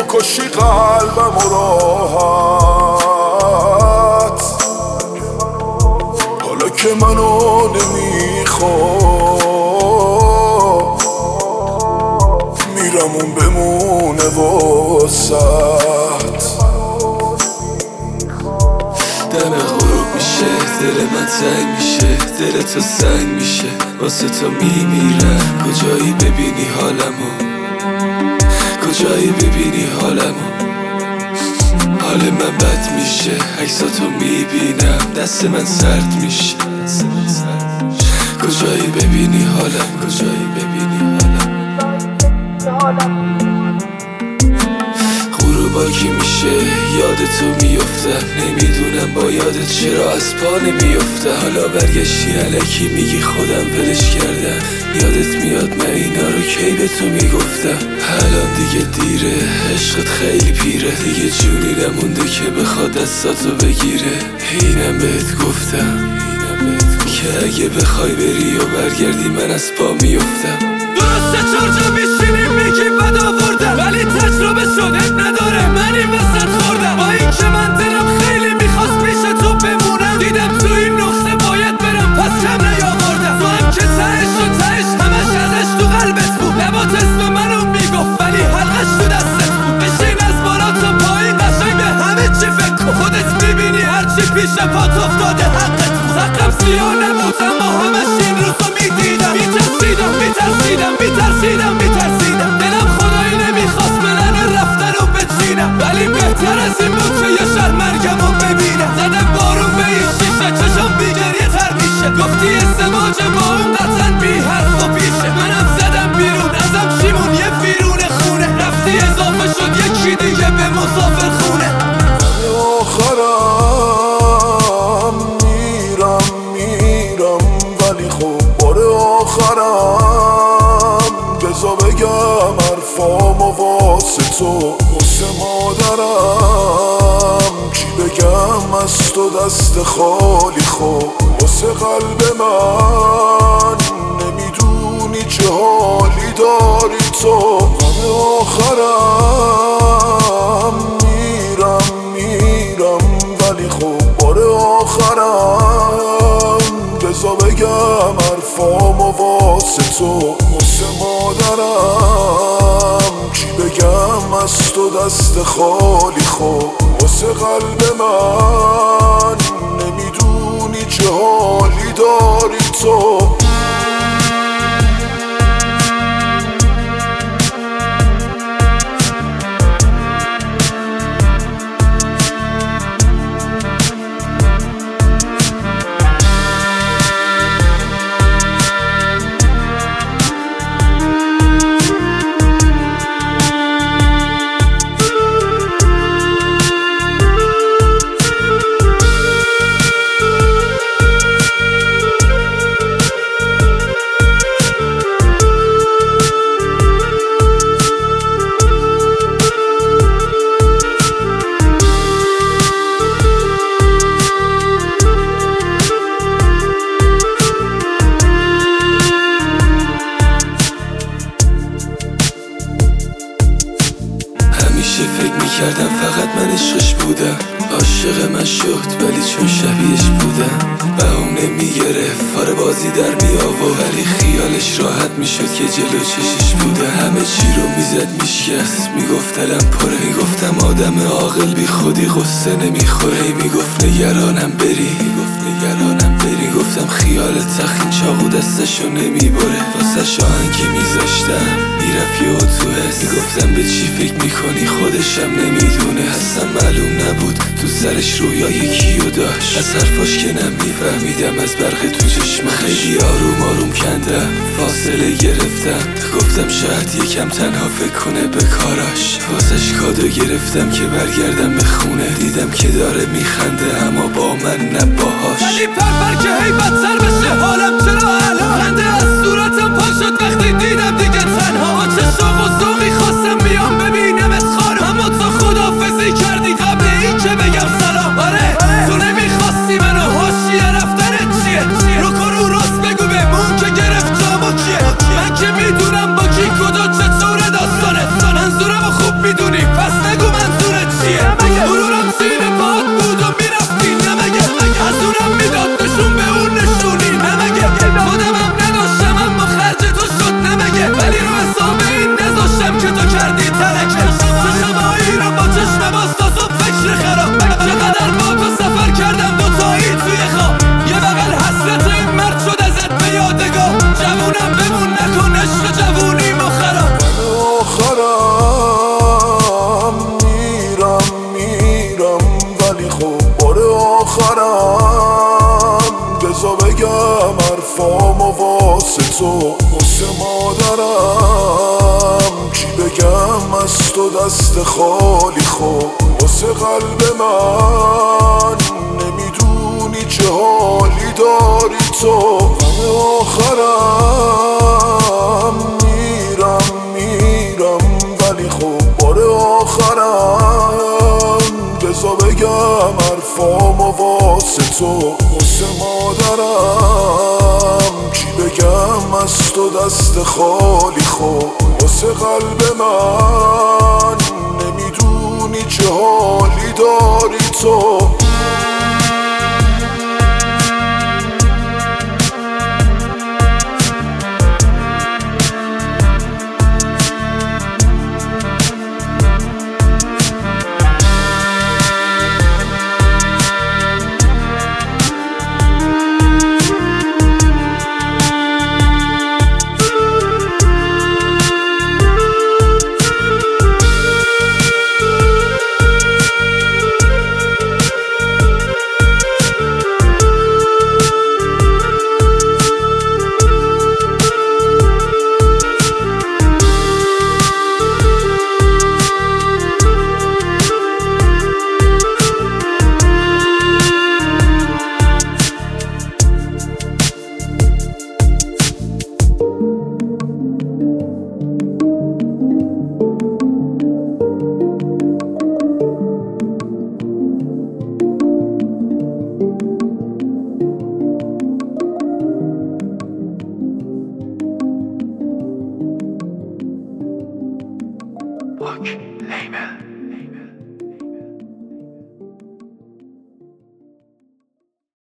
میکشی قلبم و راحت، حالا که منو نمیخواد میرم اون بمونه واسد. دم غروب میشه دل من تنگ میشه، دل تو سنگ میشه واسه تو میمیرم. کجایی ببینی حالمو، کجایی ببینی حالمو، حال من بد میشه عکساتو میبینم دست من سرد میشه. کجایی ببینی حالم، کجایی ببینی حالم. غروبا کی میشه یاد تو میفتم، نمیدونم با یادت چرا از پا نمیفتم. حالا برگشتی الکی میگی خودم ولش کردم، یادت میاد من اینا رو کی به تو میگفتم. الان دیگه دیره عشقت خیلی پیره، دیگه جونی نمونده که بخواد دستاتو بگیره. اینم بهت گفتم که اگه بخوای بری و برگردی من از پا میفتم. درسته چرجا میشینیم میگی بد آوردم، ولی تجربه شده نداره من این وسط خوردم. با این که من دلم خیلی میخواست پیش تو بمونم، دیدم تو این نقطه باید برم پس کم نیاوردم. تو هم که تهش و تهش همش ازش تو قلبت بود، لبات اسم منو میگفت ولی حلقش تو دستت بود. بشین از بالا تا پایین قشنگ به همه چی فکر کن، خودت میبینی هرچی پیش پات افتاده حقت بود. حقم سیاه نبود اما همش این روزا میدیدم، میترسیدم دلم خدایی نمیخواست پلن رفتن رو بچینم، ولی بهتر از این بود که یه شهر مرگم رو ببینم. زدم بارون به این شیشه چشم بی گریه تر میشه، گفتی ازدواج با اون قطعا بی حرف و پیشه. منم زدم بیرون ازم شیمون یه ویرون خونه، رفتی اضافه شد یکی دیگه به مسافر خونه. آخرم میرم ولی خب بار آخرم بزا بگم حرفامو واسه تو، واسه مادرم چی بگم از تو دست خالی خب، واسه قلب من نمیدونی چه حالی داری تو. غم آخرم میرم ولی خب بار آخرم بزا بگم حرفامو واسه تو، واسه مادرم چی بگم از تو دست خالی خب، واسه قلب من نمیدونی چه حالی داری تو. فکر میکردم فقط من عشقش بودم، عاشق من شد ولی چون شبیهش بودم بهونه میگرفت فاره بازی در میآورد، ولی خیالش راحت میشد که جلو چشش بودم. همه چی رو میزد میشکست، میگفت دلم پره، میگفتم آدم عاقل بی خودی قصه نمیخوره، میگفت نگرانم بری، گفتم خیالت تخین چاقو دستشو نمیبره، واسه آهنگی میذاشتم میرفت یه اتوبس، میگفتم به چی فکر میکنی خودشم نمیدونه، اصلا معلوم نبود تو سرش رویای کیو داشت، از حرفاش که نمیفهمیدم از برق تو چشمش، خیلی آروم کندم فاصله گرفتم، گفتم شاید یکم تنها فکر کنه به کاراش، واسش کادو گرفتم که برگردم به خونه، دیدم که داره میخنده اما با من نه باهاش، ولی پر که هی بدتر بشه حالم چرا الان، خنده از صورتم پا شد وقتی دیدم دیگه تنها، چه شوق و ذوقی خواستم بیام ببینم از خانم، اما تو خداحافظی کردی قبل این که بگم سلام. آره تو نمیخواستی منو، حاشیه رفتنت چیه؟ رو کن راست بگو بمون که گرفت جامو کیه، من که میدونم با کی کجا چطوره داستانه، منظورمو خوب میدونی پس واسه تو واسه مادرم چی بگم از تو دست خالی خب واسه قلب من نمیدونی چه حالی داری تو غم آخرم میرم ولی خب بار آخرم بذار بگم حرفامو واسه تو واسه مادرم چی بگم از تو دست خالی خب واسه قلب من نمیدونی چه حالی داری تو Look, label.